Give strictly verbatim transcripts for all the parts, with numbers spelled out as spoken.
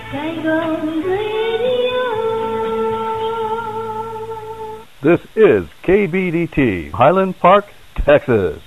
This is K B D T, Highland Park, Texas.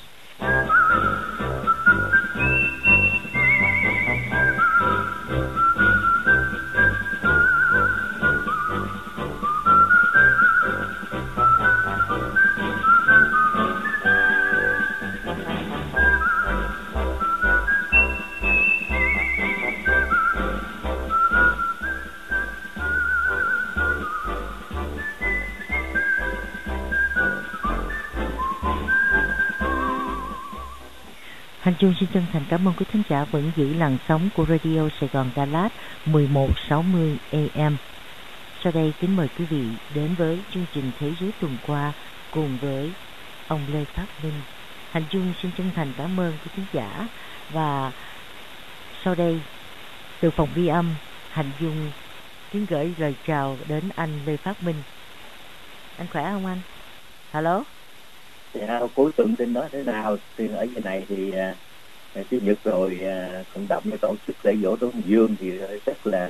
Hành Trung xin chân thành cảm ơn quý thính giả vẫn giữ làn sóng của Radio Sài Gòn Đà Lạt mười một sáu mươi A M. Sau đây kính mời quý vị đến với chương trình Thế giới tuần qua cùng với ông Lê Phát Minh. Hành Trung xin chân thành cảm ơn quý thính giả, và sau đây từ phòng ghi âm Hành Dung kính gửi lời chào đến anh Lê Phát Minh. Anh khỏe không anh? Hello. Dạ, cuối tuần tin đó thế nào? Thì ở trên này thì uh, Chủ nhật rồi uh, cộng đồng với tổ chức lễ dỗ Tổ Hùng Vương thì rất là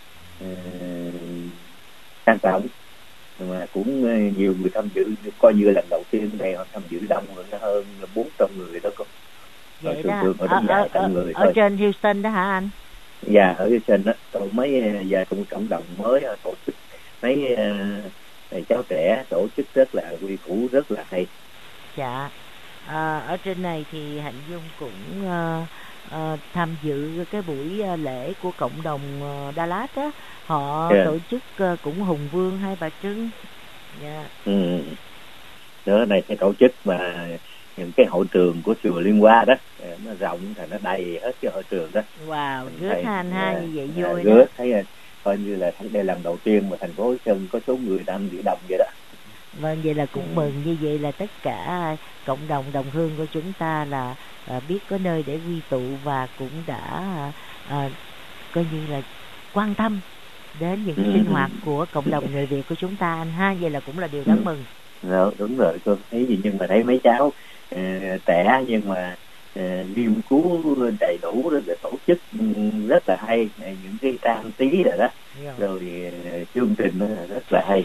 quan uh, trọng, mà cũng uh, nhiều người tham dự, coi như lần đầu tiên này họ tham dự đông hơn bốn trăm người đó. Có vậy đó, thường thường ở, ở, ở, người ở trên Houston đó hả anh? Dạ, ở Houston đó, rồi mấy và uh, cộng đồng mới uh, tổ chức mấy uh, cháu trẻ tổ chức rất là quy củ, rất là hay. Dạ, à, ở trên này thì Hạnh Dung cũng uh, uh, tham dự cái buổi uh, lễ của cộng đồng uh, Đà Lạt á, họ yeah. tổ chức uh, cũng Hùng Vương Hai Bà Trưng. Dạ. Ừ. Đó này cái tổ chức mà những cái hội trường của chùa Liên Hoa đó, nó rộng thì nó đầy hết cái hội trường đó. Wow, rớt han ha, như vậy à, vui đó. Rớt thấy coi như là đây lần đầu tiên mà thành phố Sơn có số người tham dự đông vậy đó. Vâng, vậy là cũng ừ. mừng, như vậy là tất cả cộng đồng đồng hương của chúng ta là à, biết có nơi để quy tụ và cũng đã à, coi như là quan tâm đến những ừ. sinh hoạt của cộng đồng người Việt của chúng ta anh ha, vậy là cũng là điều đáng ừ. mừng. Đó, đúng rồi, tôi thấy gì nhưng mà thấy mấy cháu uh, trẻ nhưng mà uh, nghiên cứu đầy đủ để tổ chức rất là hay, những cái trang trí rồi đó, yeah. rồi uh, chương trình rất là hay.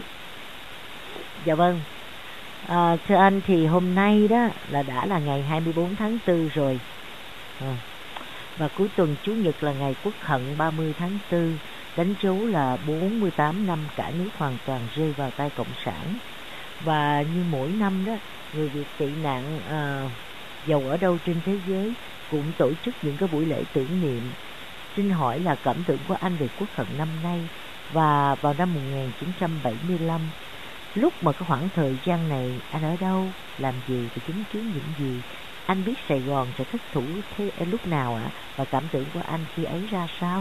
Dạ vâng, à, thưa anh thì hôm nay đó là đã là ngày hai mươi bốn tháng tư rồi, à, và cuối tuần Chủ nhật là ngày Quốc Hận ba mươi tháng tư, đánh dấu là bốn mươi tám năm cả nước hoàn toàn rơi vào tay Cộng sản. Và như mỗi năm đó, người Việt tị nạn à, dầu ở đâu trên thế giới cũng tổ chức những cái buổi lễ tưởng niệm. Xin hỏi là cảm tưởng của anh về Quốc Hận năm nay và vào năm một nghìn chín trăm bảy mươi lăm, lúc mà cái khoảng thời gian này anh ở đâu, làm gì và chứng kiến những gì? Anh biết Sài Gòn sẽ thất thủ thế lúc nào ạ? À? Và cảm tưởng của anh khi ấy ra sao?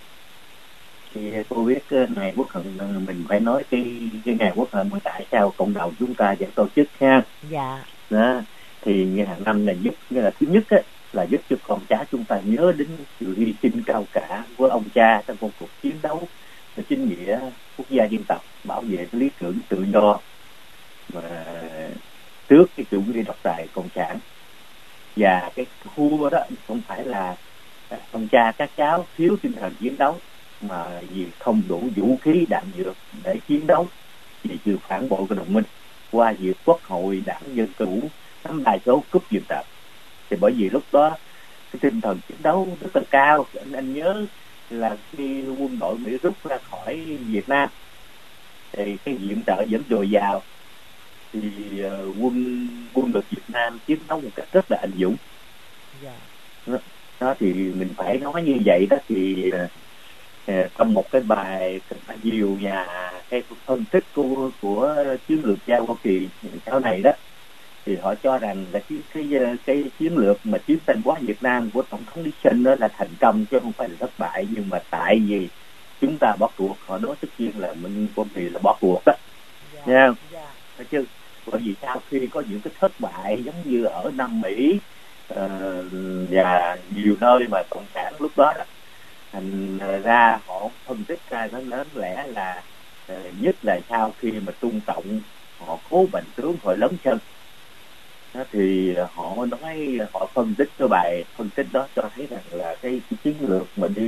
Thì cô biết ngày Quốc Hận mình phải nói cái cái ngày Quốc Hận mà tại sao cộng đồng chúng ta vẫn tổ chức ha? Dạ. Đó, thì như hàng năm là giúp, như là thứ nhất á, là giúp cho con cháu chúng ta nhớ đến sự hy sinh cao cả của ông cha trong công cuộc chiến đấu chính nghĩa quốc gia dân tộc, bảo vệ cái lý tưởng tự do mà trước cái chủ nghĩa độc tài cộng sản. Và cái khu đó không phải là ông cha các cháu thiếu tinh thần chiến đấu, mà vì không đủ vũ khí đạn dược để chiến đấu vì sự phản bội của đồng minh qua việc Quốc hội Đảng Dân Chủ nắm đa số cúp diệt tập. Thì bởi vì lúc đó cái tinh thần chiến đấu rất là cao. Anh, anh nhớ là khi quân đội Mỹ rút ra khỏi Việt Nam thì cái viện trợ vẫn dồi dào, thì uh, quân quân lực Việt Nam chiến đấu một cách rất là anh dũng. Yeah. Đó, đó thì mình phải nói như vậy đó. Thì uh, trong một cái bài nhiều nhà cái phân tích của của chiến lược gia Hoa Kỳ sau này đó, thì họ cho rằng là cái cái cái chiến lược mà chiến tranh quá Việt Nam của tổng thống Nixon đó là thành công chứ không phải là thất bại, nhưng mà tại vì chúng ta bỏ cuộc, họ nói tất nhiên là mình Hoa Kỳ là bỏ cuộc đó, yeah, nha không? Yeah. Chứ bởi vì sau khi có những cái thất bại giống như ở Nam Mỹ uh, và nhiều nơi mà cộng sản lúc đó, đó thành ra họ phân tích ra nó lớn lẽ là uh, nhất là sau khi mà Trung Cộng họ cố bệnh tướng họ lớn chân đó, thì họ nói họ phân tích cái bài phân tích đó cho thấy rằng là cái, cái chiến lược mà đi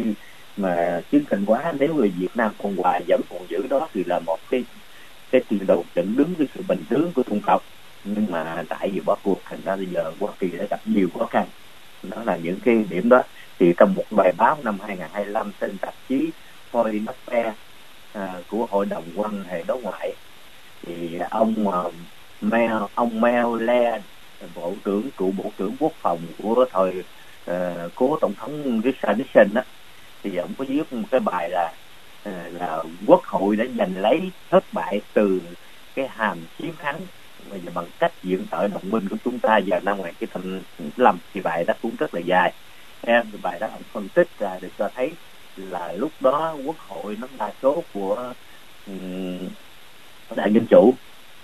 mà chiến tranh quá, nếu người Việt Nam Cộng Hòa vẫn còn giữ đó thì là một cái cái tiền đồ dẫn đứng cái sự bình tướng của dân tộc. Nhưng mà tại vì bỏ cuộc thành ra bây giờ Hoa Kỳ đã gặp nhiều khó khăn. Đó là những cái điểm đó. Thì trong một bài báo năm hai nghìn không trăm hai mươi lăm trên tạp chí Foreign Affairs à, của Hội đồng quan hệ đối ngoại, thì ông uh, Mel, ông Mel Laird, bộ trưởng cựu bộ trưởng quốc phòng của thời uh, cố tổng thống Richard Nixon đó, thì ông có viết một cái bài là uh, là quốc hội đã giành lấy thất bại từ cái hàm chiến thắng bằng cách diện tợ đồng minh của chúng ta vào năm một nghìn chín trăm chín mươi lăm. Thì bài đó cũng rất là dài. Em bài đó ông phân tích ra để cho thấy là lúc đó quốc hội nó đa số của um, đảng Dân Chủ.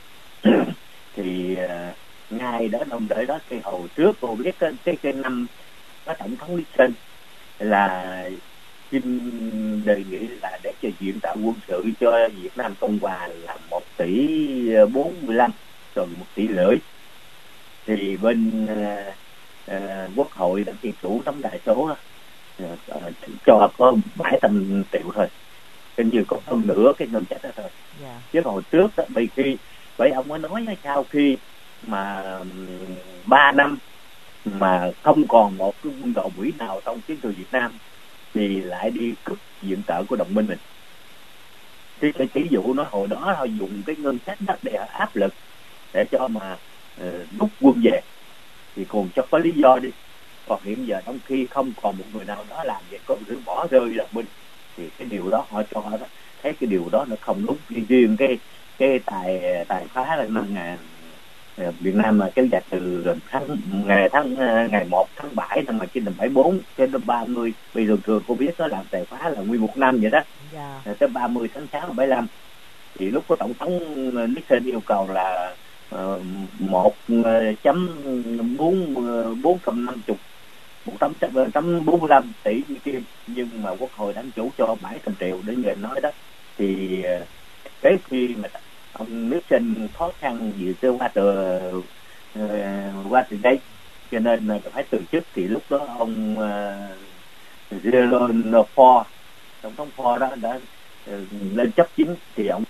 Thì uh, ngay đó ông đợi đó cái hồi trước cô biết cái cái, cái năm có tổng thống Nixon là xin đề nghị là để cho viện trợ quân sự cho Việt Nam Cộng Hòa là một tỷ bốn mươi lăm rồi một tỷ rưỡi. Thì bên uh, uh, quốc hội đảng Dân Chủ nắm đại số uh, uh, cho có bảy trăm triệu thôi, hình như có hơn nữa cái ngân sách đó thôi. Yeah. Chứ hồi trước đó, bởi khi bởi ông mới nói sau khi mà ba năm mà không còn một cái quân đội Mỹ nào trong chiến trường Việt Nam thì lại đi cướp viện trợ của đồng minh mình. Thì cái ví dụ nói hồi đó họ dùng cái ngân sách đó để áp lực để cho mà uh, rút quân về thì còn cho có lý do đi. Còn hiện giờ trong khi không còn một người nào đó làm vậy, có người bỏ rơi đồng minh, thì cái điều đó họ cho đó, thấy cái điều đó nó không đúng. Riêng cái cái tài tài phá là năm ngàn Việt Nam mà kéo dài từ tháng ngày tháng ngày một tháng bảy năm một nghìn chín trăm bảy mươi bốn cho đến ba mươi, bây giờ thường cô biết nó làm tài phá là nguyên một năm vậy đó. Yeah. Tới ba mươi tháng sáu bảy mươi lăm thì lúc có tổng thống Nixon yêu cầu là uh, một chấm bốn bốn trăm năm mươi một trăm bốn mươi lăm tỷ kim, nhưng mà quốc hội đảng chủ cho bảy trăm triệu để người nói đó. Thì cái khi mà ông Nixon khó khăn vì cái qua từ uh, qua từ đây cho nên là phải từ chức, thì lúc đó ông uh, Gerald Ford, tổng thống Ford đó đã uh, lên chấp chính, thì ông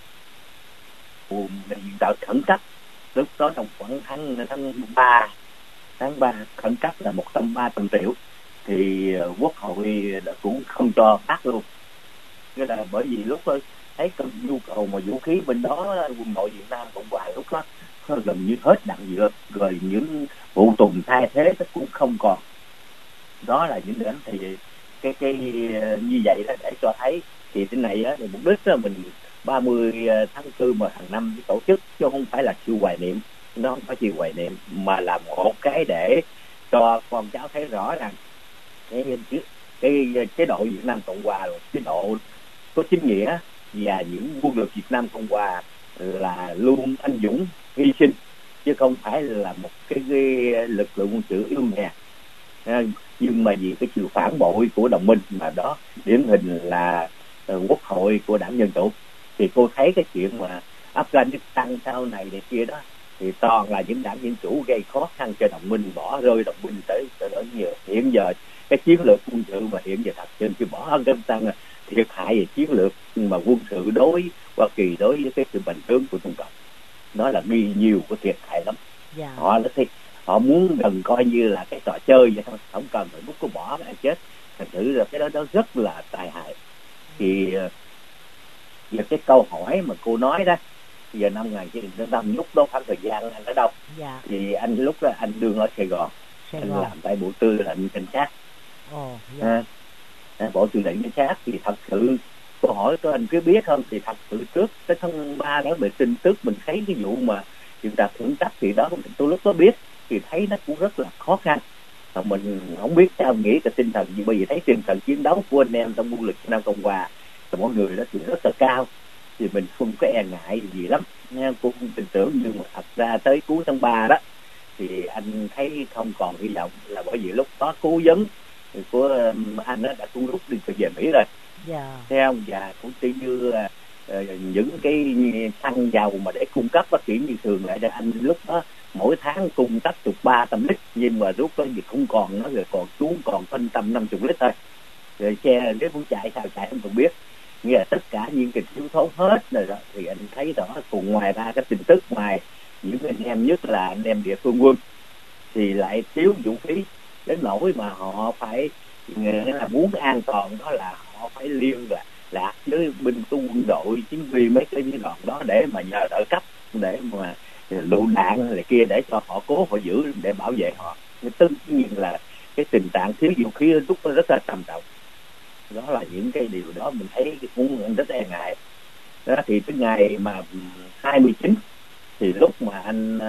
viện trợ khẩn cấp lúc đó trong khoảng tháng tháng ba tháng ba khẩn cấp là một trăm ba trăm triệu, thì uh, quốc hội đã cũng không cho phát luôn. Cái là bởi vì lúc đó thấy cái nhu cầu mà vũ khí bên đó quân đội Việt Nam Cộng Hòa lúc đó gần như hết đạn dược, rồi những phụ tùng thay thế nó cũng không còn. Đó là những điểm thì cái cái như vậy đó để cho thấy thì cái này á, thì mục đích là mình ba mươi tháng tư mà hàng năm tổ chức, chứ không phải là sự hoài niệm, nó không phải sự hoài niệm mà là một cái để cho con cháu thấy rõ rằng cái cái chế độ Việt Nam Cộng Hòa là chế độ có chính nghĩa, và những quân lực Việt Nam Cộng Hòa là luôn anh dũng hy sinh, chứ không phải là một cái, cái lực lượng quân sự yếu mềm. Nhưng mà vì cái sự phản bội của đồng minh mà đó điển hình là uh, quốc hội của đảng Dân Chủ, thì cô thấy cái chuyện mà Afghanistan sau này này kia đó thì toàn là những đảng Dân Chủ gây khó khăn cho đồng minh, bỏ rơi đồng minh tới tới nhiều. Hiện giờ cái chiến lược quân sự mà hiện giờ thật trên khi bỏ Afghanistan thiệt hại về chiến lược mà quân sự đối Hoa Kỳ đối với cái sự bình thường của Trung Cộng, nó là ghi nhiều cái thiệt hại lắm. Yeah. Họ thì họ muốn gần coi như là cái trò chơi vậy thôi, không cần phải bút có bỏ mà chết. Thật sự là cái đó đó rất là tai hại. Thì giờ cái câu hỏi mà cô nói đó, giờ năm ngày chín trăm năm lúc đó khoảng thời gian anh ở đâu? Yeah. Thì anh lúc đó anh đương ở Sài Gòn, Sài anh Gòn. Làm tại bộ tư lệnh cảnh sát. Oh, yeah. à, bộ tư lệnh cảnh sát thì thật sự câu hỏi của anh cứ biết không, thì thật sự trước cái tháng ba đó về tin tức mình thấy cái vụ mà chúng ta khẩn cấp thì đó tôi lúc đó biết thì thấy nó cũng rất là khó khăn. Mà mình không biết sao nghĩ cái tinh thần gì, bởi vì thấy tinh thần chiến đấu của anh em trong quân lực Nam Cộng Hòa và mỗi người đó thì rất là cao, thì mình không có e ngại gì lắm nha. Cô không tin tưởng, nhưng mà thật ra tới cuối tháng ba đó thì anh thấy không còn hy vọng, là bởi vì lúc đó cố vấn của anh đó đã cũng rút đi về Mỹ rồi. Yeah. Theo và cũng chỉ như uh, những cái xăng dầu mà để cung cấp phát triển như thường lại cho anh lúc đó mỗi tháng cung cấp chục ba trăm lít, nhưng mà rút đó thì không còn, nó rồi còn xuống còn phân trăm năm chục lít thôi. rồi xe nếu muốn chạy sao chạy không cần biết, nghĩa là tất cả những cái thiếu thốn hết rồi đó. Thì anh thấy rõ cùng ngoài ra cái tin tức ngoài những anh em, nhất là anh em địa phương quân, thì lại thiếu vũ khí đến nỗi mà họ phải là muốn an toàn đó là họ phải liên lạc lạc với binh tu quân đội chính quy mấy cái giai đoạn đó để mà nhờ đỡ cấp, để mà lựu đạn này kia để cho họ cố họ giữ để bảo vệ họ. Tất nhiên là cái tình trạng thiếu vũ khí lúc đó rất là trầm trọng. Đó là những cái điều đó mình thấy cũng rất e ngại. Đó thì cái ngày mà hai mươi chín thì lúc mà anh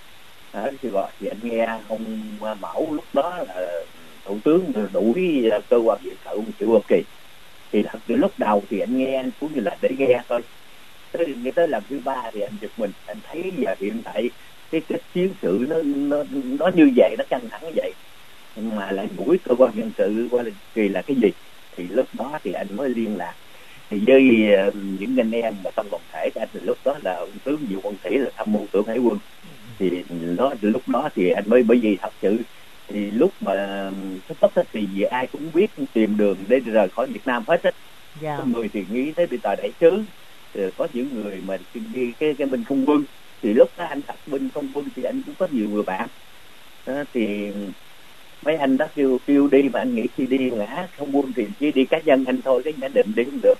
ở Sài Gòn thì anh nghe ông Mão lúc đó là thủ tướng đuổi cơ quan viện trợ Triệu Quốc Kỳ. Thì thật sự lúc đầu thì anh nghe anh cũng như là để nghe thôi, tới nghe tới lần thứ ba thì anh giật mình, anh thấy giờ hiện tại cái cái chiến sự nó nó nó như vậy, nó căng thẳng như vậy mà lại đuổi cơ quan nhân sự qua Kỳ là cái gì. Thì lúc đó thì anh mới liên lạc thì với những anh em mà trong đoàn thể anh, thì lúc đó là ông tướng Diệu Quân Sĩ là tham mưu trưởng hải quân. Thì nó lúc đó thì anh mới, bởi vì thật sự thì lúc mà xuất phát thì vì ai cũng biết tìm đường để rời khỏi Việt Nam hết á. Yeah. Có người thì nghĩ tới đi tờ đại sứ, có những người mà đi cái cái binh không quân. Thì lúc đó anh tập binh không quân thì anh cũng có nhiều người bạn đó, thì mấy anh đó kêu kêu đi mà anh nghĩ khi đi ngã không quân thì chỉ đi cá nhân anh thôi, cái nhận định đi không được.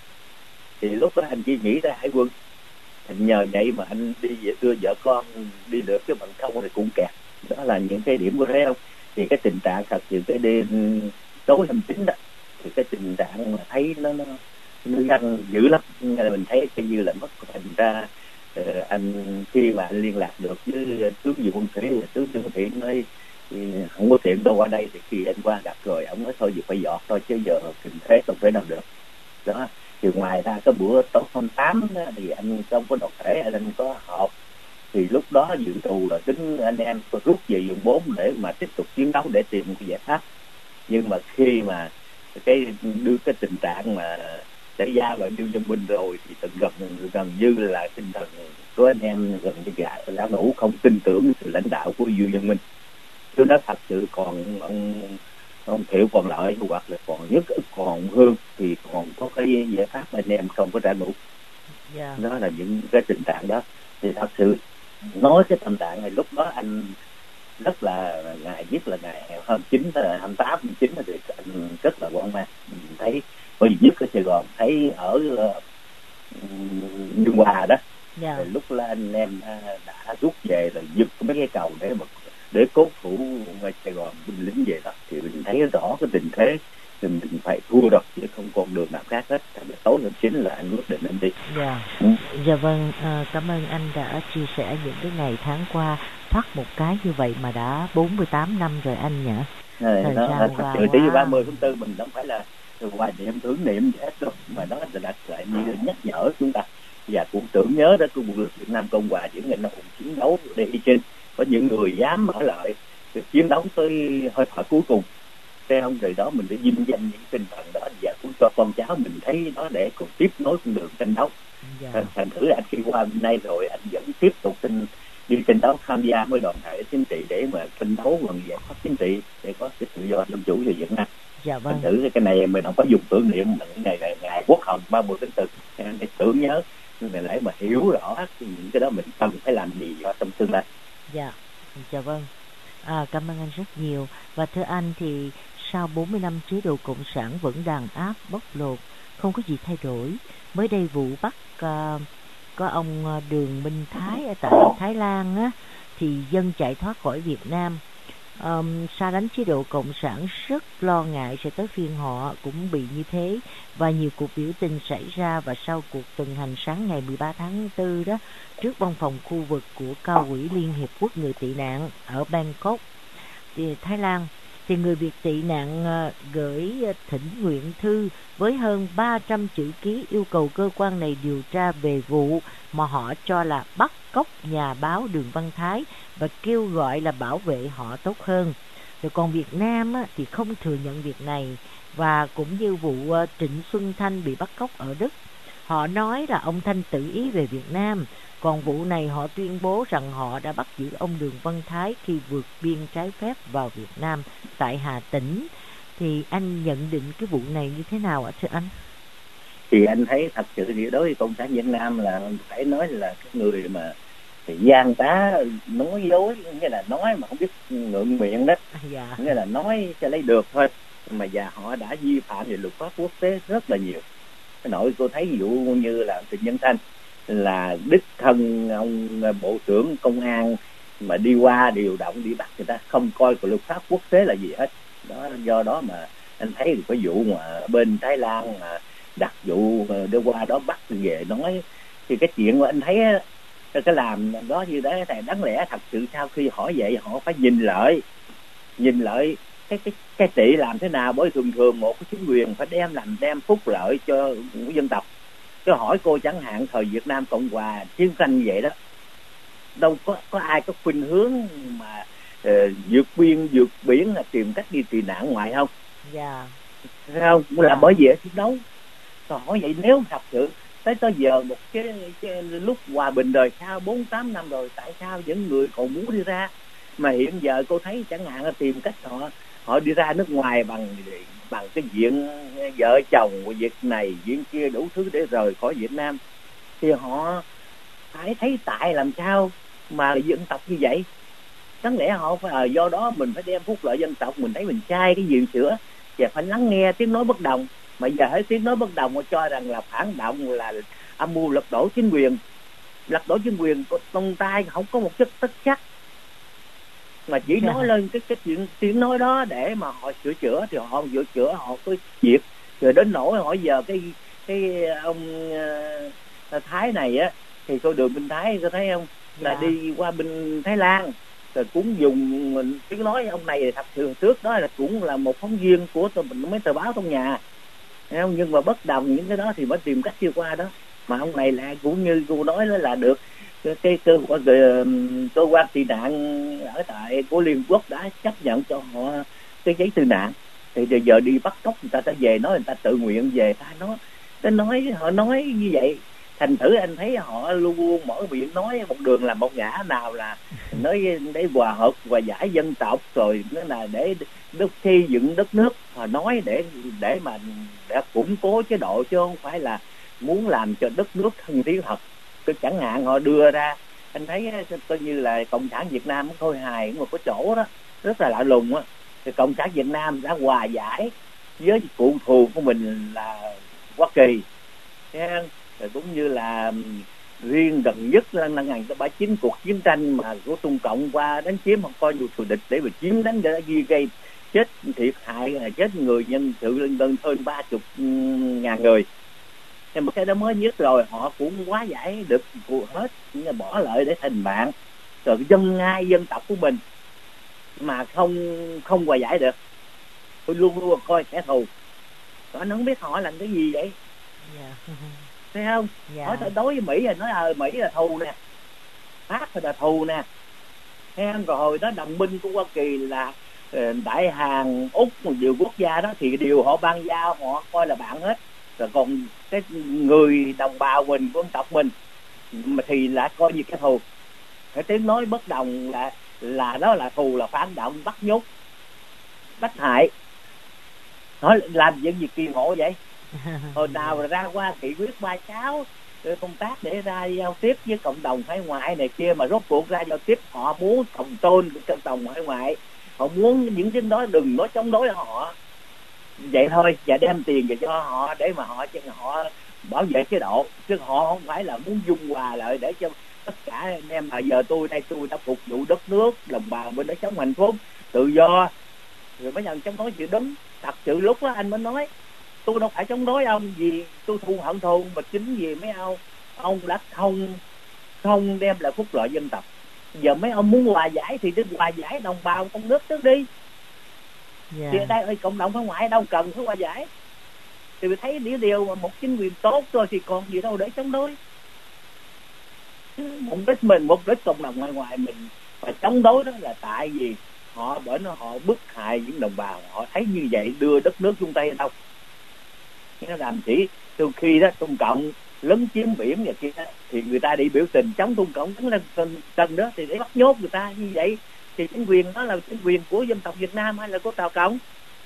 Thì lúc đó anh chỉ nghĩ ra hải quân. Anh nhờ vậy mà anh đi về đưa vợ con đi được, chứ bằng không thì cũng kẹt. Đó là những cái điểm của thấy không. Thì cái tình trạng thật sự cái đêm tối hôm chín đó, thì cái tình trạng mà thấy nó nó nó găng dữ lắm. Mình thấy cái như là mất. Thành ra uh, anh khi mà anh liên lạc được với tướng Diệu Quân Sĩ, tướng Diệu Quân Sĩ nói thì không có tiện đâu qua đây. Thì khi anh qua gặp rồi ông nói thôi việc phải dọt thôi, chứ giờ tình thế không thể nào được đó. Thì ngoài ra cái bữa tối hôm tám đó, thì anh trong cái đoàn thể anh, anh có họp. Thì lúc đó dự trù là tính anh em rút về vùng bốn để mà tiếp tục chiến đấu để tìm một cái giải pháp. Nhưng mà khi mà cái đưa cái tình trạng mà xảy ra và đưa dân binh rồi thì từng gần gần như là tinh thần của anh em gần như gà đã ngủ, không tin tưởng sự lãnh đạo của Dương Văn Minh. Chứ nó thật sự còn ông ông Thiệu còn lợi hoặc là còn nhất còn Hương thì còn có cái giải pháp anh em không có ra nụ. Yeah. Đó là những cái tình trạng đó. Thì thật sự nói cái tâm trạng này lúc đó anh rất là ngày nhất là ngày hôm chín hai mươi tám chín thì anh rất là quan mang. Thấy bởi vì nhất ở Sài Gòn, thấy ở Biên Hòa đó. Yeah. Lúc là anh em đã rút về rồi giật mấy cái cầu để mà để cố thủ ngoài Sài Gòn binh lính về đó, thì mình thấy rõ cái tình thế thì mình phải thua rồi chứ không còn đường nào khác hết. Tối hôm chín là anh quyết định anh đi. Dạ. Ừ. Dạ vâng, à, cảm ơn anh đã chia sẻ những cái ngày tháng qua, thoát một cái như vậy mà đã bốn mươi tám năm rồi anh nhỉ. Thời gian qua quá. Từ ba mươi tháng tư mình không phải là hoài niệm tưởng niệm gì hết đâu, mà nó là đặt lại như nhắc nhở chúng ta và cũng tưởng nhớ đó của quân lực Việt Nam Cộng Hòa những ngày nó cùng chiến đấu để hy sinh. Có những người dám ở lại chiến đấu tới hơi thở cuối cùng. Thế không, từ đó mình phải vinh danh những tinh thần đó và cũng cho con cháu mình thấy nó để còn tiếp nối con đường tranh đấu. Yeah. Thành thử anh khi qua bên đây rồi anh vẫn tiếp tục tinh, đi tranh đấu, tham gia với đoàn thể chính trị để mà tranh đấu bằng giải pháp chính trị để có cái tự do dân chủ cho Việt Nam. Dạ vâng. Thành thử cái này mình không có dùng tưởng niệm ngày ngày, ngày Quốc Hồng ba mươi tháng tư để tưởng nhớ, nhưng mà để mà hiểu rõ những cái đó mình cần phải làm gì cho trong tương lai. Dạ, dạ vâng. À, cảm ơn anh rất nhiều. Và thưa anh thì sau bốn mươi năm chế độ Cộng sản vẫn đàn áp bóc lột, không có gì thay đổi. Mới đây vụ bắt uh, có ông Đường Minh Thái ở tại Thái Lan á, thì dân chạy thoát khỏi Việt Nam. Um, xa lánh chế độ Cộng sản rất lo ngại sẽ tới phiên họ cũng bị như thế, và nhiều cuộc biểu tình xảy ra. Và sau cuộc tuần hành sáng ngày mười ba tháng tư đó, trước văn phòng khu vực của Cao ủy Liên Hiệp Quốc người tị nạn ở Bangkok, thì Thái Lan, thì người Việt tị nạn uh, gửi uh, thỉnh nguyện thư với hơn ba trăm chữ ký yêu cầu cơ quan này điều tra về vụ mà họ cho là bắt cóc nhà báo Đường Văn Thái và kêu gọi là bảo vệ họ tốt hơn. Rồi còn Việt Nam á, thì không thừa nhận việc này, và cũng như vụ uh, Trịnh Xuân Thanh bị bắt cóc ở Đức, họ nói là ông Thanh tự ý về Việt Nam. Còn vụ này họ tuyên bố rằng họ đã bắt giữ ông Đường Văn Thái khi vượt biên trái phép vào Việt Nam tại Hà Tĩnh. Thì anh nhận định cái vụ này như thế nào ạ thưa anh? Thì anh thấy thật sự thì đối với Cộng sản Việt Nam là phải nói là cái người mà thì gian trá nói dối, nghĩa là nói mà không biết ngượng miệng đó, Dạ. nghĩa là nói cho lấy được thôi, mà và họ đã vi phạm về luật pháp quốc tế rất là nhiều. Cái nội cô thấy ví dụ như là Trịnh Nhân Thanh là đích thân ông bộ trưởng công an mà đi qua điều động đi bắt người ta, không coi của luật pháp quốc tế là gì hết đó. Do đó mà anh thấy cái vụ mà bên Thái Lan mà đặt vụ đưa qua đó bắt về nói, thì cái chuyện mà anh thấy cái làm đó như thế thì đáng lẽ thật sự sau khi hỏi vậy họ phải nhìn lại nhìn lại cái cái cái trị làm thế nào, bởi thường thường một cái chính quyền phải đem làm đem phúc lợi cho dân tộc. Chứ hỏi cô chẳng hạn thời Việt Nam Cộng Hòa chiến tranh như vậy đó, đâu có có ai có khuynh hướng mà uh, vượt biên vượt biển là tìm cách đi tị nạn ngoài không? Dạ. Thấy không? Là yeah. Bởi vì ở chiến đấu. Rồi hỏi vậy nếu thật sự tới tới giờ một cái, cái lúc hòa bình đời sau bốn tám năm rồi, tại sao những người còn muốn đi ra? Mà hiện giờ cô thấy chẳng hạn là tìm cách họ họ đi ra nước ngoài bằng bằng cái diện vợ chồng của việc này chuyện kia đủ thứ để rời khỏi Việt Nam, thì họ phải thấy tại làm sao mà dân tộc như vậy. Đáng lẽ họ phải à, do đó mình phải đem phúc lợi dân tộc, mình thấy mình sai cái gì sửa và phải lắng nghe tiếng nói bất đồng. Mà giờ thấy tiếng nói bất đồng họ cho rằng là phản động, là âm mưu lật đổ chính quyền. Lật đổ chính quyền có tông tay không có một chút tất chắc, mà chỉ nói lên cái cái chuyện tiếng nói đó để mà họ sửa chữa, thì họ sửa chữa họ có việc. Rồi đến nỗi hỏi giờ cái cái ông uh, Thái này á, thì cô Đường Minh Thái cô thấy không, là yeah. đi qua bên Thái Lan rồi cũng dùng tiếng nói ông này thật sự trước đó là cũng là một phóng viên của tờ, mấy tờ báo trong nhà, không? Nhưng mà bất đồng những cái đó thì mới tìm cách đi qua đó. Mà ông này là cũng như cô nói đó là được cái, cái cơ quan cơ quan tị nạn ở tại của Liên Quốc đã chấp nhận cho họ cái giấy tị nạn, thì giờ, giờ đi bắt cóc người ta, ta về nói người ta tự nguyện về, ta nói ta nói họ nói như vậy. Thành thử anh thấy họ luôn luôn mở miệng nói một đường làm một ngã, nào là nói để hòa hợp và giải dân tộc, rồi nó là để đất xây dựng đất nước, họ nói để để mà để củng cố chế độ, chứ không phải là muốn làm cho đất nước thân tiến thật. Cái chẳng hạn họ đưa ra, anh thấy coi như là Cộng sản Việt Nam khôi hài một cái chỗ đó rất là lạ lùng á, thì Cộng sản Việt Nam đã hòa giải với cụ thù của mình là Hoa Kỳ, rồi cũng như là riêng gần nhất là năm một nghìn chín trăm bảy mươi chín, cuộc chiến tranh mà của Trung Cộng qua đánh chiếm không coi như thù địch để mà chiếm đánh để ghi gây chết thiệt hại là chết người nhân sự lên gần hơn ba chục ngàn người. Nhưng mà cái đó mới nhất rồi họ cũng hóa giải được hết, bỏ lợi để thành bạn, rồi dân ngay dân tộc của mình mà không không hòa giải được. Tôi luôn luôn coi kẻ thù, anh không biết họ làm cái gì vậy. Yeah. Thấy không? Yeah. Nói đối với Mỹ là nói à, Mỹ là thù nè, Pháp là thù nè, thấy không? Rồi hồi đó đồng minh của Hoa Kỳ là Đại Hàn, Úc, nhiều quốc gia đó thì điều họ ban giao họ coi là bạn hết. Rồi còn cái người đồng bào mình của dân tộc mình mà thì lại coi như cái thù. Cái tiếng nói bất đồng là là đó là thù, là phản động, bắt nhốt, bắt hại. Nói làm những gì kỳ ngộ vậy? Hồi nào rồi ra qua nghị quyết ba sáu công tác để ra giao tiếp với cộng đồng hải ngoại này kia, mà rốt cuộc ra giao tiếp họ muốn cộng tôn của cộng đồng hải ngoại, họ muốn những cái đó đừng nói chống đối họ vậy thôi, và đem tiền về cho họ để mà họ họ bảo vệ chế độ, chứ họ không phải là muốn dung hòa lại để cho tất cả anh em mà giờ tôi đây tôi đã phục vụ đất nước, đồng bào bên đó sống hạnh phúc tự do, rồi mấy lần chống đối chuyện đúng. Thật sự lúc đó anh mới nói tôi đâu phải chống đối ông gì, tôi thù hận thù, mà chính vì mấy ông ông đã không không đem lại phúc lợi dân tộc. Giờ mấy ông muốn hòa giải thì đến hòa giải đồng bào trong nước trước đi. Yeah. Thì ở đây ơi, cộng đồng hải ngoại đâu cần phải hòa giải, thì mình thấy điều điều mà một chính quyền tốt rồi thì còn gì đâu để chống đối. Mục đích mình, mục đích cộng đồng hải ngoại mình phải chống đối đó là tại vì họ bởi nó họ bức hại những đồng bào, họ thấy như vậy đưa đất nước chúng ta đâu. Nó làm chỉ từ khi đó Trung Cộng lấn chiếm biển và kia thì người ta đi biểu tình chống Trung Cộng đứng lên tầng đó thì để bắt nhốt người ta như vậy, thì chính quyền đó là chính quyền của dân tộc Việt Nam hay là của Tàu Cộng?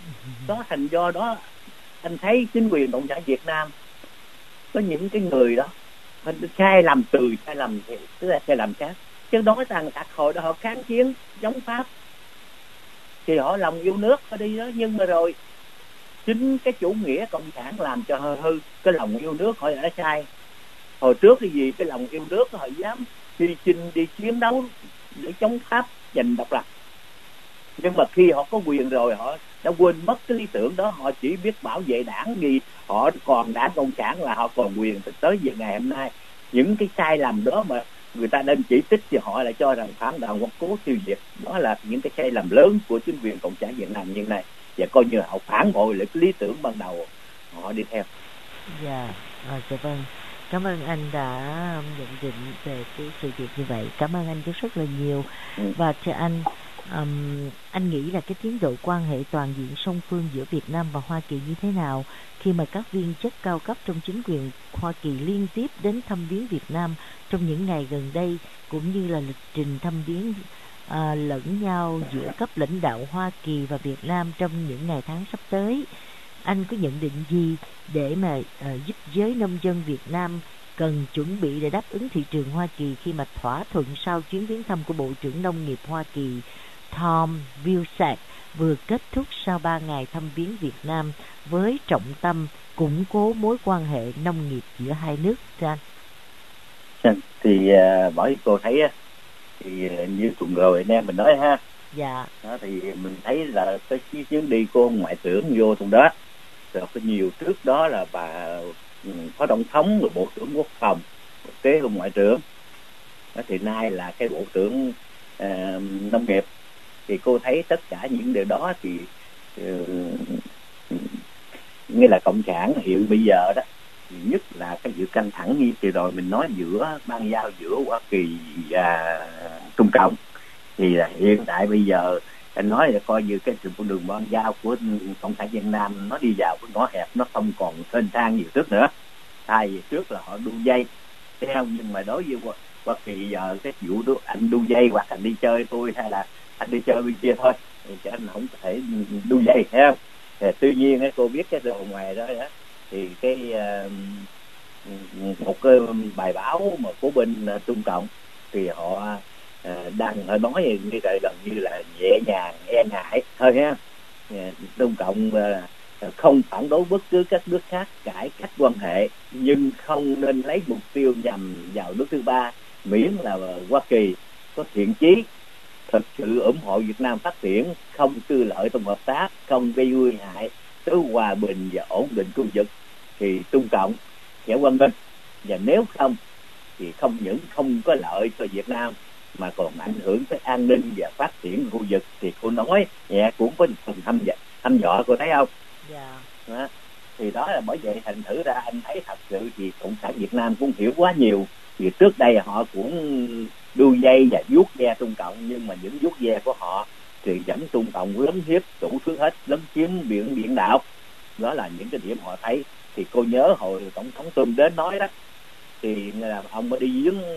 Đó thành do đó anh thấy chính quyền cộng sản Việt Nam có những cái người đó sai lầm từ sai lầm thì tức là sai lầm khác, chứ nói rằng các hồi đó họ kháng chiến chống Pháp thì họ lòng yêu nước họ đi đó, nhưng mà rồi chính cái chủ nghĩa cộng sản làm cho hư hư cái lòng yêu nước họ đã sai. Hồi trước cái gì cái lòng yêu nước họ dám hy sinh đi chiến đấu để chống Pháp giành độc lập, nhưng mà khi họ có quyền rồi họ đã quên mất cái lý tưởng đó, họ chỉ biết bảo vệ đảng, vì họ còn đảng cộng sản là họ còn quyền. Tới giờ ngày hôm nay những cái sai lầm đó mà người ta đem chỉ trích thì họ lại cho rằng phản động hoặc cố tiêu diệt, đó là những cái sai lầm lớn của chính quyền cộng sản Việt Nam như này, và coi như họ phản bội lại cái lý tưởng ban đầu họ đi theo. Dạ, à, dạ vâng. Cảm ơn anh đã nhận định về cái sự việc như vậy. Cảm ơn anh rất là nhiều. Ừ. Và cho anh, um, anh nghĩ là cái tiến độ quan hệ toàn diện song phương giữa Việt Nam và Hoa Kỳ như thế nào khi mà các viên chức cao cấp trong chính quyền Hoa Kỳ liên tiếp đến thăm viếng Việt Nam trong những ngày gần đây, cũng như là lịch trình thăm viếng à, lẫn nhau giữa cấp lãnh đạo Hoa Kỳ và Việt Nam trong những ngày tháng sắp tới? Anh có nhận định gì để mà uh, giúp giới nông dân Việt Nam cần chuẩn bị để đáp ứng thị trường Hoa Kỳ khi mà thỏa thuận sau chuyến viếng thăm của Bộ trưởng Nông nghiệp Hoa Kỳ Tom Vilsack vừa kết thúc sau ba ngày thăm viếng Việt Nam với trọng tâm củng cố mối quan hệ nông nghiệp giữa hai nước? Anh thì uh, bởi cô thấy thì uh, như tuần rồi anh em mình nói ha, dạ đó, thì mình thấy là cái chuyến đi của ngoại trưởng vô trong đó, rồi có nhiều trước đó là bà phó tổng thống, rồi bộ trưởng quốc phòng, kế của ngoại trưởng đó, thì nay là cái bộ trưởng uh, nông nghiệp. Thì cô thấy tất cả những điều đó thì uh, như là cộng sản hiện bây giờ đó, nhất là cái sự căng thẳng như từ rồi mình nói giữa bang giao giữa Hoa Kỳ và Trung Cộng, thì là hiện tại bây giờ anh nói là coi như cái con đường bang giao của cộng sản Việt Nam nó đi vào cái ngõ hẹp, nó không còn thênh thang như trước nữa. Thay vì trước là họ đu dây theo, nhưng mà đối với Hoa Kỳ giờ cái vụ đó anh đu dây hoặc anh đi chơi tôi, hay là anh đi chơi bên kia thôi, chứ anh không có thể đu dây theo. Tuy nhiên ấy, cô biết cái đồ ngoài đó, đó thì cái uh, một cái bài báo mà của bên uh, Trung Cộng thì họ uh, đăng, họ nói như vậy, gần như là nhẹ nhàng e ngại thôi ha. uh, Trung Cộng uh, không phản đối bất cứ các nước khác cải cách quan hệ, nhưng không nên lấy mục tiêu nhằm vào nước thứ ba, miễn là Hoa Kỳ có thiện chí, thực sự ủng hộ Việt Nam phát triển, không tư lợi trong hợp tác, không gây nguy hại tới hòa bình và ổn định khu vực, thì Trung Cộng sẽ quan nghênh. Và nếu không thì không những không có lợi cho Việt Nam mà còn ảnh hưởng tới an ninh và phát triển khu vực, thì cô nói nhẹ cũng có phần hăm dọa, hăm dọa cô thấy không? Yeah. Đó. Thì đó là bởi vậy thành thử ra anh thấy thật sự thì cộng sản Việt Nam cũng hiểu quá nhiều. Vì trước đây họ cũng đu dây và vuốt ve Trung Cộng, nhưng mà những vuốt ve của họ thì dẫn Trung Cộng lấn hiếp đủ thứ hết, lấn chiếm biển biển đảo. Đó là những cái điểm họ thấy. Thì cô nhớ hồi tổng thống Trump đến nói đó, thì là ông mới đi viếng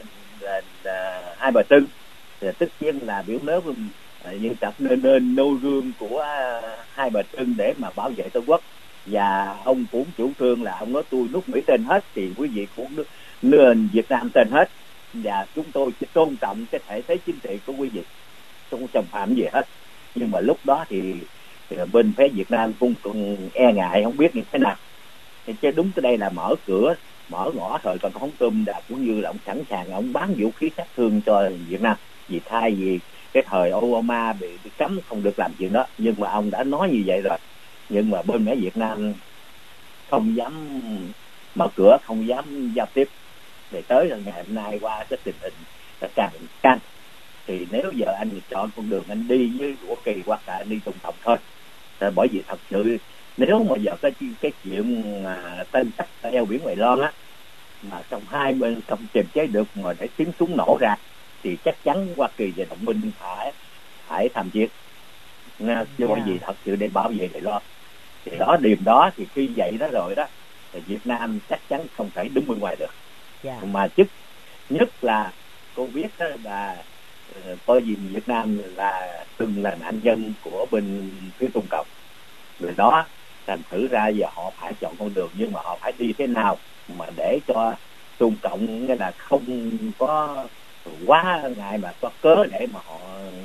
là, là Hai Bà Trưng, thì tất nhiên là biểu nước như tập nên nên nêu gương của Hai Bà Trưng để mà bảo vệ Tổ quốc. Và ông cũng chủ trương là ông nói tôi nước Mỹ tên hết thì quý vị cũng nên Việt Nam tên hết, và chúng tôi chỉ tôn trọng cái thể chế chính trị của quý vị, không xâm phạm gì hết. Nhưng mà lúc đó thì, thì bên phía Việt Nam cũng, cũng e ngại, không biết như thế nào. Thì chứ đúng cái đây là mở cửa, mở ngõ thời còn không tôm đã, cũng như là ông sẵn sàng ông bán vũ khí sát thương cho Việt Nam. Vì thay vì cái thời Obama bị, bị cấm không được làm chuyện đó, nhưng mà ông đã nói như vậy rồi. Nhưng mà bên phía Việt Nam không dám mở cửa, không dám giao tiếp. Để tới là ngày hôm nay qua cái tình hình là càng căng, thì nếu giờ anh chọn con đường anh đi với Hoa Kỳ hoặc là anh đi Trung Cộng thôi. Rồi bởi vì thật sự nếu mà giờ cái cái chuyện mà tên sách ở eo biển Đài Loan á, mà trong hai bên không kiềm chế được mà để tiếng súng nổ ra, thì chắc chắn Hoa Kỳ và đồng minh phải phải tham chiến. Nha, chứ bởi vì thật sự để bảo vệ Đài Loan. Thì đó điểm đó thì khi vậy đó rồi đó, thì Việt Nam chắc chắn không thể đứng bên ngoài được. Yeah. Mà chức nhất là cô biết đó là coi vì Việt Nam là từng là nạn nhân của bên phía Trung Cộng, Rồi đó, thành thử ra giờ họ phải chọn con đường, nhưng mà họ phải đi thế nào mà để cho tôn trọng, nghĩa là không có quá ngại mà có cớ để mà họ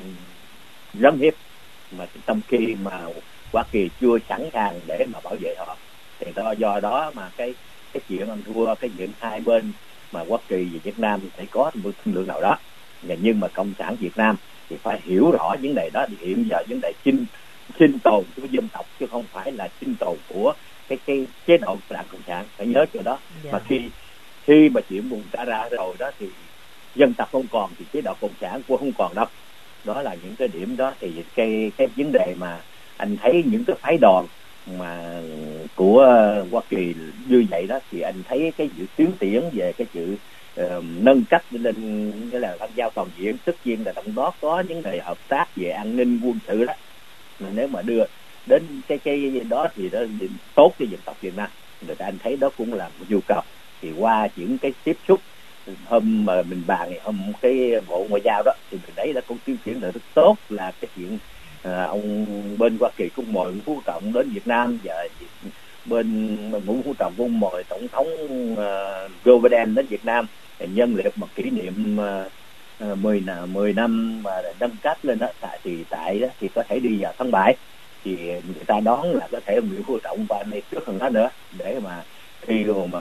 lấn hiếp, mà trong khi mà Hoa Kỳ chưa sẵn sàng để mà bảo vệ họ. Thì do do đó mà cái cái chuyện ăn thua, cái chuyện hai bên mà Hoa Kỳ và Việt Nam phải có một thương lượng nào đó. Nhưng mà Cộng sản Việt Nam thì phải hiểu rõ vấn đề đó. Thì hiện giờ vấn đề sinh sinh tồn của dân tộc, chứ không phải là sinh tồn của cái cái chế độ đảng Cộng sản, phải nhớ chỗ đó. Yeah. Mà khi khi mà chuyện bùng đã ra rồi đó thì dân tộc không còn thì chế độ Cộng sản cũng không còn đâu. Đó là những cái điểm đó. Thì cái cái vấn đề mà anh thấy những cái phái đoàn mà của Hoa Kỳ như vậy đó, thì anh thấy cái sự tiến triển về cái sự uh, nâng cấp lên cái là tham gia toàn diện, tất nhiên là trong đó có những người hợp tác về an ninh quân sự đó. Mà nếu mà đưa đến cái cái đó thì đó tốt cho dân tộc Việt Nam, người ta anh thấy đó cũng là một nhu cầu. Thì qua những cái tiếp xúc hôm mà mình bàn thì hôm cái bộ ngoại giao đó thì mình thấy đã cũng tiến triển là rất tốt, là cái chuyện à, ông bên Hoa Kỳ cũng mời Nguyễn Phú Trọng đến Việt Nam, và bên Nguyễn Phú Trọng cũng mời tổng thống uh, Joe Biden đến Việt Nam nhân liệt một kỷ niệm uh, mười mười năm mà nâng cấp lên đó. Tại thì tại đó thì có thể đi vào tháng bảy, thì người ta đoán là có thể Nguyễn Phú Trọng qua đây trước hơn đó nữa, để mà khi mà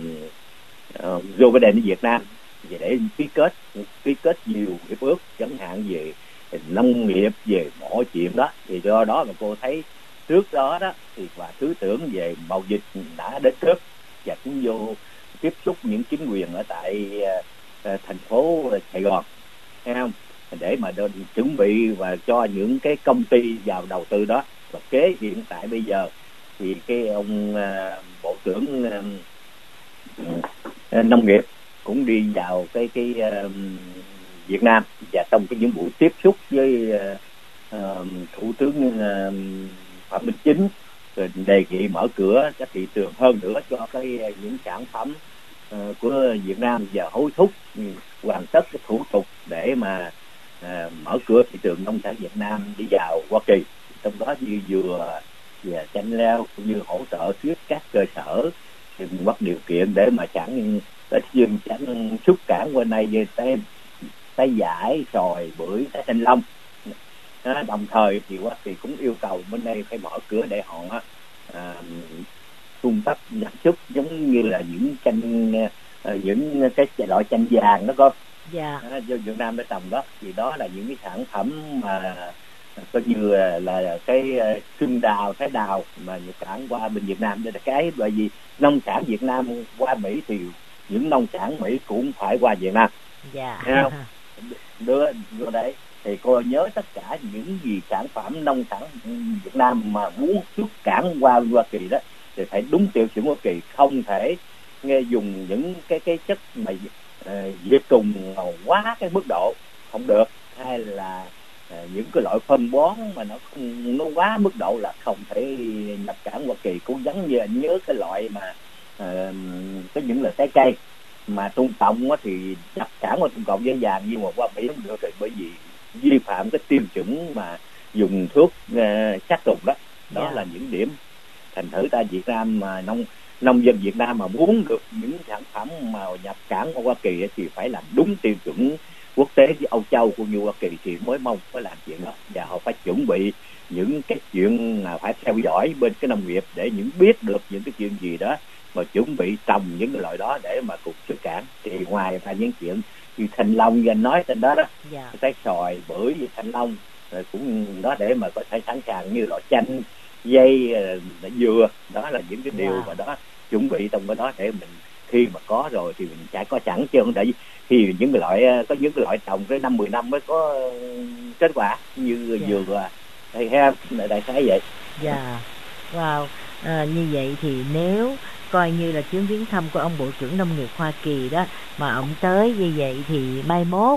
uh, Joe Biden đến Việt Nam để ký kết ký kết nhiều hiệp ước, chẳng hạn về nông nghiệp, về mọi chuyện đó. Thì do đó mà cô thấy trước đó đó thì và thứ trưởng về mậu dịch đã đến trước và cũng vô tiếp xúc những chính quyền ở tại uh, thành phố Sài Gòn, thấy không, để mà đơn, chuẩn bị và cho những cái công ty vào đầu tư đó. Và kế hiện tại bây giờ thì cái ông uh, bộ trưởng uh, uh, nông nghiệp cũng đi vào cái cái uh, Việt Nam, và trong cái những buổi tiếp xúc với uh, uh, thủ tướng uh, Phạm Minh Chính, rồi đề nghị mở cửa các thị trường hơn nữa cho cái những sản phẩm uh, của Việt Nam, và hối thúc hoàn tất cái thủ tục để mà uh, mở cửa thị trường nông sản Việt Nam đi vào Hoa Kỳ. Trong đó như dừa và chanh leo, cũng như hỗ trợ thuyết các cơ sở bắt điều kiện để mà sản cái dương sản xuất cảng bên này về tem tái giải, sòi, bưởi, trái thanh long. À, đồng thời thì Hoa Kỳ cũng yêu cầu bên đây phải mở cửa để họ à, cung cấp sản xuất giống như là những chanh, à, những cái loại chanh vàng đó con. Dạ. À, Việt Nam đã trồng đó, thì đó là những cái sản phẩm mà coi như là, là cái xương đào, thái đào mà nhập cảng qua bên Việt Nam. Đây là cái bởi vì nông sản Việt Nam qua Mỹ thì những nông sản Mỹ cũng phải qua Việt Nam. Dạ. Thấy không? Đưa vô đấy thì cô nhớ tất cả những gì sản phẩm nông sản Việt Nam mà muốn xuất cảng qua Hoa Kỳ đó thì phải đúng tiêu chuẩn Hoa Kỳ, không thể nghe dùng những cái cái chất mà uh, diệt trùng quá cái mức độ không được, hay là uh, những cái loại phân bón mà nó không nó quá mức độ là không thể nhập cảng Hoa Kỳ. Cũng giống như anh nhớ cái loại mà uh, có những loại trái cây mà Trung Cộng thì nhập cảng qua Trung Cộng dễ dàng, nhưng mà qua Mỹ không được rồi, bởi vì vi phạm cái tiêu chuẩn mà dùng thuốc uh, sát trùng đó. Đó yeah. là những điểm thành thử ta Việt Nam mà nông nông dân Việt Nam mà muốn được những sản phẩm mà nhập cảng qua Hoa Kỳ thì phải làm đúng tiêu chuẩn quốc tế với Âu Châu cũng như Hoa Kỳ thì mới mong phải làm chuyện đó. Và họ phải chuẩn bị những cái chuyện là phải theo dõi bên cái nông nghiệp để những biết được những cái chuyện gì đó mà chuẩn bị trồng những cái loại đó để mà cục xuất cảng. Thì ngoài ra những chuyện như thanh long như anh nói trên đó đó, yeah. cái xoài, bưởi với thanh long rồi cũng đó để mà có thể sẵn sàng như loại chanh, dây, dừa, đó là những cái điều yeah. mà đó chuẩn bị trong cái đó để mình khi mà có rồi thì mình chạy có sẵn, chứ không để khi những cái loại có những cái loại trồng tới năm mười năm mới có kết quả như yeah. dừa hay ha, đại khái vậy. Dạ, yeah. Wow, à, như vậy thì nếu coi như là chuyến viếng thăm của ông Bộ trưởng Nông nghiệp Hoa Kỳ đó mà ông tới như vậy thì mai mốt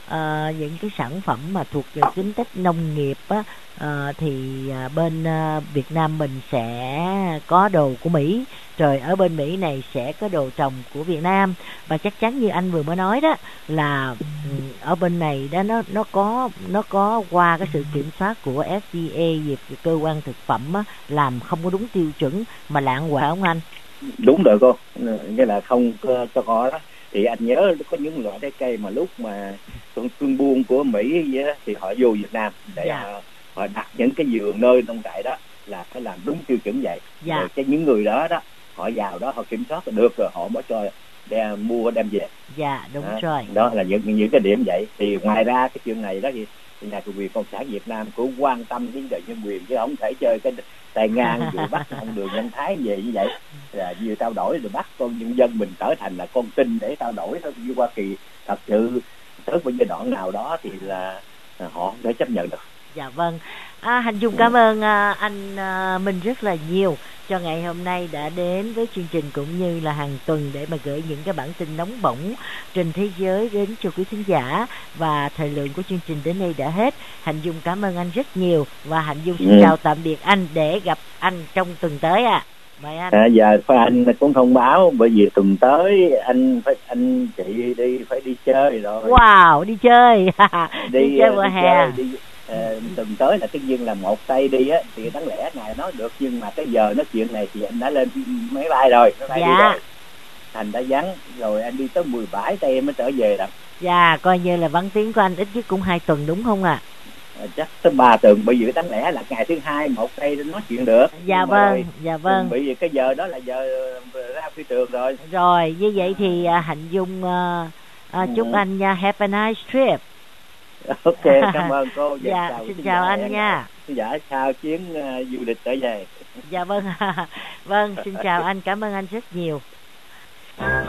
uh, những cái sản phẩm mà thuộc về tính chất nông nghiệp á, uh, thì uh, bên uh, Việt Nam mình sẽ có đồ của Mỹ, rồi ở bên Mỹ này sẽ có đồ trồng của Việt Nam. Và chắc chắn như anh vừa mới nói đó là um, ở bên này đó nó nó có nó có qua cái sự kiểm soát của F D A về cơ quan thực phẩm á, làm không có đúng tiêu chuẩn mà lạng quạng không anh? Đúng rồi cô, nghĩa là không có, cho có đó. Thì anh nhớ có những loại trái cây mà lúc mà thương buôn của Mỹ vậy đó, thì họ vô Việt Nam để dạ. họ, họ đặt những cái vườn nơi nông trại đó là phải làm đúng tiêu chuẩn vậy. dạ. Rồi cái những người đó đó họ vào đó họ kiểm soát được rồi họ mới cho đem mua đem về. Dạ đúng đó, rồi. Đó là những những cái điểm vậy. Thì ngoài ra cái chuyện này đó thì, thì nhà cầm quyền cộng sản Việt Nam cũng quan tâm đến vấn đề nhân quyền, chứ không thể chơi cái tay ngang vừa bắt ông Đường Nhân Thái về như vậy, là vừa trao đổi rồi bắt con nhân dân mình trở thành là con tin để trao đổi thôi. Như Hoa Kỳ thật sự tới một giai đoạn nào đó thì là, là họ không thể chấp nhận được. Dạ vâng. À, Hành Dung cảm ơn à, anh à, Minh rất là nhiều cho ngày hôm nay đã đến với chương trình, cũng như là hàng tuần để mà gửi những cái bản tin nóng bỏng trên thế giới đến cho quý khán giả. Và thời lượng của chương trình đến đây đã hết. Hành Dung cảm ơn anh rất nhiều, và Hành Dung xin ừ. chào tạm biệt anh, để gặp anh trong tuần tới ạ. À. Mời anh. À, giờ phải anh cũng thông báo, bởi vì tuần tới anh phải anh chị đi phải đi chơi rồi. Wow, đi chơi. đi, đi chơi mùa hè. Chơi, đi, uh, tuần tới là tất nhiên là một tay đi á, thì đáng lẽ ngài nói được, nhưng mà cái giờ nói chuyện này thì anh đã lên máy bay rồi, máy bay dạ. đi rồi. Thành đã vắng rồi, anh đi tới mười bảy tay em mới trở về đó. Dạ, coi như là vắng tiếng của anh ít nhất cũng hai tuần đúng không ạ? À? Chắc tới ba tuần, bởi vì đáng lẽ là ngày thứ hai một tay nói chuyện được. Dạ vâng, rồi, dạ vâng. Bởi vì cái giờ đó là giờ ra phi trường rồi. Rồi, như vậy thì uh, Hạnh Dung uh, uh, chúc ừ. anh nha, have a nice trip. Ok, cảm ơn cô. Dạ, dạ chào, xin chào anh em nha. Dạ, chào chuyến uh, du lịch trở về. Dạ vâng, vâng, xin chào anh, cảm ơn anh rất nhiều.